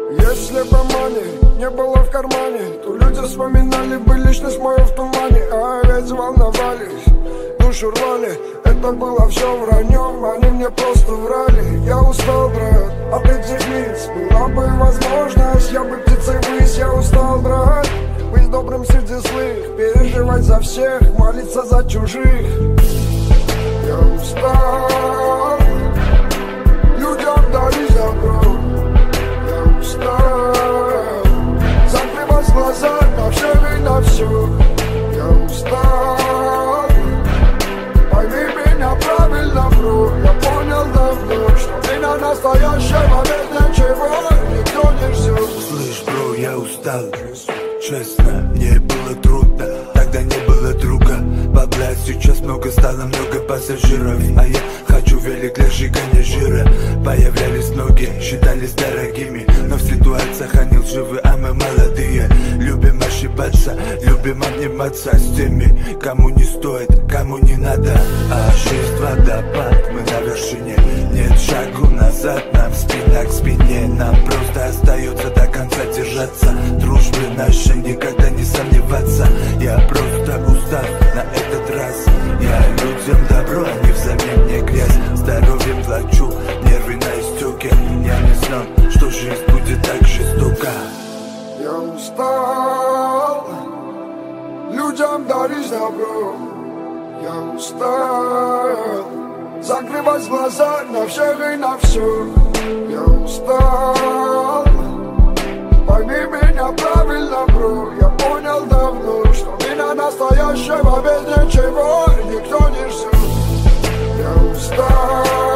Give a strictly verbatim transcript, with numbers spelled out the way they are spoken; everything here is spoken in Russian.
Если бы money не было в кармане, то люди вспоминали бы личность мою в тумане. А ведь волновались, душу рвали, это было все враньем, они мне просто врали. Я устал, брат, от этих лиц, была бы возможность, я бы птицей ввысь. Я устал, брат, быть добрым среди злых, переживать за всех, молиться за чужих. Я устал людям дарить добро. Я устал закрывать глаза на всех и на все. Я устал, пойми меня правильно, бро. Я понял давно, что меня настоящего нет ничего, никто не ждет. Слышь, бро, я устал, честно, мне было трудно, тогда не было друга. Бабла сейчас много стало, много пассажиров, а я хочу велик для сжигания жира. Появлялись многие, считались дорогими, но в ситуациях они лживы, а мы молодые. Любим ошибаться, любим обниматься с теми, кому не стоит, кому не надо. А жизнь водопад, мы на вершине, нет шагу назад, нам спина к спине. Нам просто остается до конца держаться, дружбы нашей никогда не сомневаться. Я просто устал на этот раз, я людям добро, а не взамен мне грязь. Здоровьем плачу, нервы на истёке, я не знал, что жизнь будет так жестока. Я устал людям дарить добро. Я устал закрывать глаза на всех и на все. Я устал, пойми меня правильно, бро. Я понял давно, что меня настоящего без ничего никто не ждет. Я устал